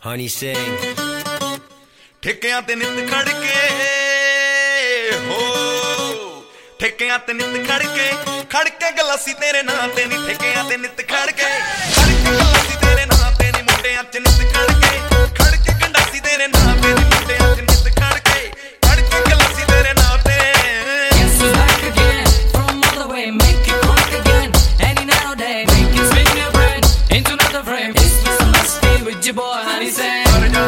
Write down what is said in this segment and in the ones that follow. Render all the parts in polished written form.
Honey sing ਠੇਕਿਆਂ ਤੇ ਨਿੱਤ ਖੜ ਕੇ ਹੋ ਠੇਕਿਆਂ ਤੇ ਨਿੱਤ ਖੜ ਕੇ ਗਲਾਸੀ ਤੇਰੇ ਨਾਂ ਤੇ ਨੀ ਠੇਕਿਆਂ ਤੇ ਨਿੱਤ ਖੜ ਕੇ ਗਲਾਸੀ ਤੇਰੇ ਨਾਂ ਤੇ ਨੀ ਮੁੰਡਿਆਂ ਚ ਨਿੱਤ ਖੜ ਕੇ ਗੰਡਾਸੀ ਤੇਰੇ ਨਾਂ ਤੇ ਨੀ ਮੁੰਡਿਆਂ ਚ ਨਿੱਤ ਖੜ ਕੇ ਗਲਾਸੀ ਤੇਰੇ ਨਾਂ ਤੇ Guess who's back again from all the way make it quick again any now day make it spin your brain into another frame it's Mr. Musty with your boy Honey Sing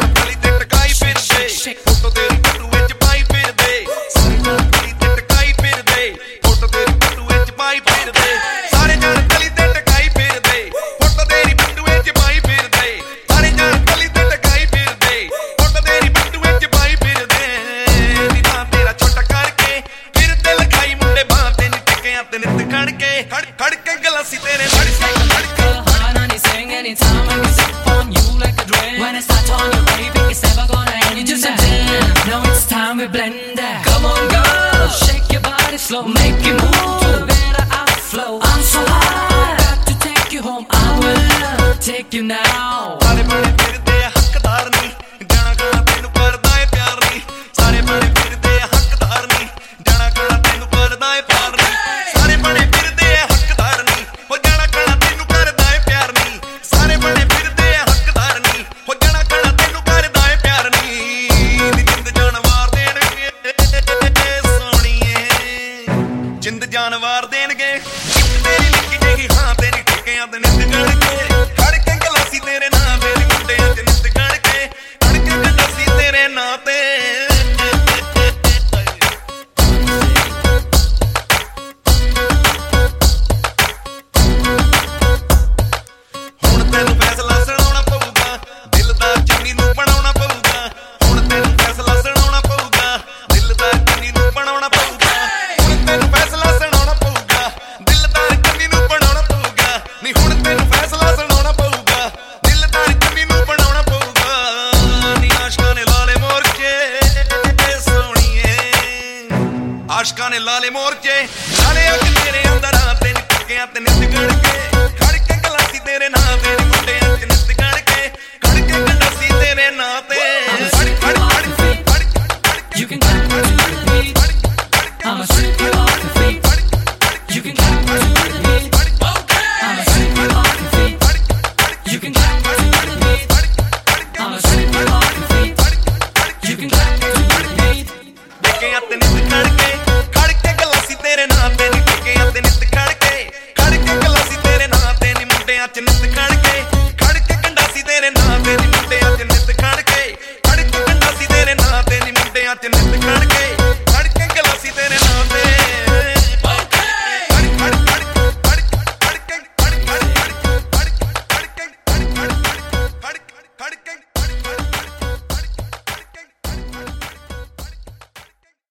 photo ਤੇਰੀ photo ਵਿੱਚ ਪਾਈ ਫਿਰਦੇ ਸਾਰੇ ਜਾਣ ਗਲੀ ਤੇ ਟਕਾਈ ਫਿਰਦੇ photo ਤੇਰੀ ਫੋਟੋ ਵਿੱਚ ਪਾਈ ਫਿਰਦੇ ਸਾਰੇ ਜਾਣ ਗਲੀ ਤੇ ਟਕਾਈ ਫਿਰਦੇ ਫੋਟੋ ਤੇਰੀ ਫੋਟੋ ਵਿੱਚ ਪਾਈ ਫਿਰਦੇ ਸਾਰੇ ਜਾਣ ਗਲੀ ਤੇ ਟਕਾਈ ਫਿਰਦੇ ਫੋਟੋ ਤੇਰੀ ਫੋਟੋ ਵਿੱਚ ਪਾਈ ਫਿਰਦੇ ਨੀ ਤਾਂ ਤੇਰਾ ਛੋਟਾ ਕਰਕੇ ਫਿਰਦੇ ਲਖਾਈ ਮੁੰਡੇ ਬਾਹ ਤੇ ਨੀ ਟਿਕਿਆਂ ਤੇ ਨਿੱਤ ਖੜ ਕੇ ਗਲਾਸੀ ਤੇਰੇ ਲੜ ਕੇ Honey Sing anytime when we sip on you like a drink when it's not on your baby it's never gonna end you just a damn now it's time we blend that come on girl shake your body slow make it move to the better outflow I'm so high got to take you home I will take you now ਸਾਰੇ ਬੜੇ ਫਿਰਦੇ ਹੱਕਦਾਰ ਨਹੀਂ ਜਾਣਾ ਗਾਣਾ ਤੈਨੂੰ ਕਰਦਾ ਏ ਪਿਆਰ ਨਹੀਂ ਸਾਰੇ ਬੜੇ ਫਿਰਦੇ ਹੱਕਦਾਰ ਨਹੀਂ ਜਾਣਾ ਗਾਣਾ ਤੈਨੂੰ ਕਰਦਾ ਏ ਪਿਆਰ ਨਹੀਂ ਸਾਰੇ ਬੜੇ ਫਿਰਦੇ ਹੱਕਦਾਰ ਨਹੀਂ ਹੋ ਜਾਣਾ ਗਾਣਾ ਤੈਨੂੰ ਕਰਦਾ ਏ ਪਿਆਰ ਨਹੀਂ ਸਾਰੇ ਬੜੇ ਫਿਰਦੇ ਹੱਕਦਾਰ ਨਹੀਂ ਹੋ ਜਾਣਾ ਗਾਣਾ ਤੈਨੂੰ ਕਰਦਾ ਏ ਪਿਆਰ ਨਹੀਂ ਨੀ ਜਿੰਦ ਜਾਨ ਵਾਰ ਦੇਣਗੇ ਸੋਹਣੀਏ ਜਿੰਦ ਜਾਨ ਵਾਰ ਦੇਣਗੇ ਤੇਰੀ ਲਿਖੀ ਜਿਹੀ ਹਾਂ ਤੇਰੀ ਠੇਕਿਆਂ ਤੇ ਨਿੱਤ ਖੜ ਕੇ ਗਲਾਸੀ ਤੇਰੇ ਨਾਂ ਤੇ ਮੁੰਡਿਆਂ ਚ ਨਿੱਤ ਖੜ ਕੇ ਗਲਾਸੀ ਤੇਰੇ ਨਾਂ ਤੇ ਹੁਣ ਤੈਨੂੰ ਫੈਸਲਾ ਸੁਣਾਉਣਾ ਪਊਗਾ ਦਿਲ ਦਾ ਚੰਨੀ ਨੂੰ ਬਣਾਉਣਾ ਪਊਗਾ ਹੁਣ ਤੈਨੂੰ ਫੈਸਲਾ ਸੁਣਾਉਣਾ ਪਊਗਾ ਦਿਲ ਦਾ ਚੰਨੀ ਨੂੰ ਬਣਾਉਣਾ ਪਊਗਾ ਹੁਣ ਤੈਨੂੰ ਫੈਸਲਾ ਸੁਣਾਉਣਾ ਪਊਗਾ ਦਿਲ ਦਾ ਚੰਨੀ ਨੂੰ ਬਣਾਉਣਾ ਪਊਗਾ ਨਹੀਂ ਹੁਣ ਤੈਨੂੰ ਫੈਸਲਾ ਸੁਣਾਉਣਾ ਪਊਗਾ ਦਿਲ ਦਾ ਚੰਨੀ ਨੂੰ ਬਣਾਉਣਾ ਪਊਗਾ ਨੀ ਆਸ਼ਕਾਂ ਨੇ ਲਾਲੇ ਮੋਰਚੇ ਸੋਹਣੀਏ ਆਸ਼ਕਾਂ ਨੇ ਲਾਲੇ ਮੋਰਚੇ ਲਾਲੇ ਅੱਗ ਤੇਰੇ ਅੰਦਰਾਂ ਤੇ ਨੀ ਟਿਕਿਆਂ ਤੇ ਨਿੱਤ ਖੜ ਕੇ ਗਲਾਸੀ ਤੇਰੇ ਨਾਂ ਤੇ ਨੀ ਮੁੰਡਿਆਂ ਚ ਨਿੱਤ ਖੜ ਕੇ ਗਲਾਸੀ ਤੇਰੇ ਨਾਂ ਤੇ you can clap to the beat I'ma sweep you off your feet you can clap to the beat I'ma sweep you off your feet you can clap to the beat I'ma sweep you off